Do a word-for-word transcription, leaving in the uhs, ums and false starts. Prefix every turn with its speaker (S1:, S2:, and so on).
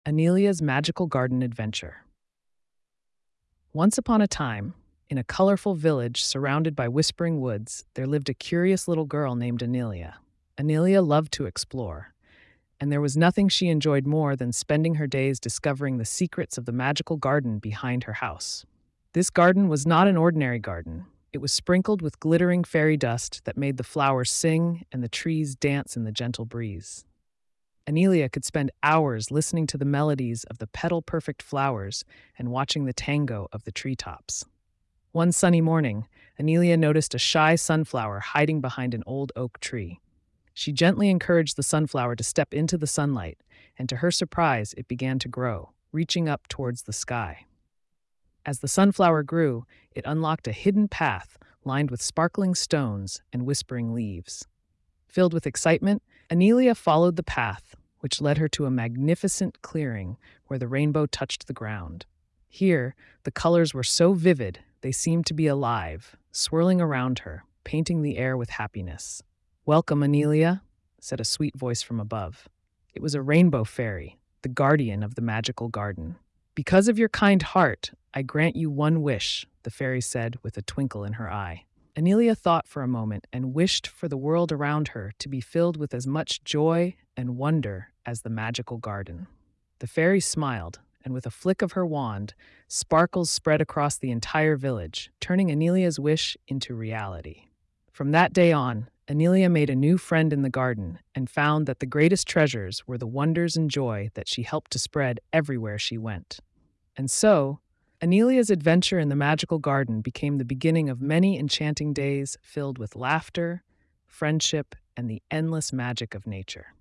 S1: Anelia's Magical Garden Adventure. Once upon a time, in a colorful village surrounded by whispering woods, there lived a curious little girl named Anelia. Anelia loved to explore, and there was nothing she enjoyed more than spending her days discovering the secrets of the magical garden behind her house. This garden was not an ordinary garden. It was sprinkled with glittering fairy dust that made the flowers sing and the trees dance in the gentle breeze. Anelia could spend hours listening to the melodies of the petal-perfect flowers and watching the tango of the treetops. One sunny morning, Anelia noticed a shy sunflower hiding behind an old oak tree. She gently encouraged the sunflower to step into the sunlight, and to her surprise, it began to grow, reaching up towards the sky. As the sunflower grew, it unlocked a hidden path lined with sparkling stones and whispering leaves. Filled with excitement, Anelia followed the path, which led her to a magnificent clearing where the rainbow touched the ground. Here, the colors were so vivid they seemed to be alive, swirling around her, painting the air with happiness. "Welcome, Anelia," said a sweet voice from above. It was a rainbow fairy, the guardian of the magical garden. "Because of your kind heart, I grant you one wish," the fairy said with a twinkle in her eye. Anelia thought for a moment and wished for the world around her to be filled with as much joy and wonder as the magical garden. The fairy smiled, and with a flick of her wand, sparkles spread across the entire village, turning Anelia's wish into reality. From that day on, Anelia made a new friend in the garden and found that the greatest treasures were the wonders and joy that she helped to spread everywhere she went. And so, Anelia's adventure in the magical garden became the beginning of many enchanting days filled with laughter, friendship, and the endless magic of nature.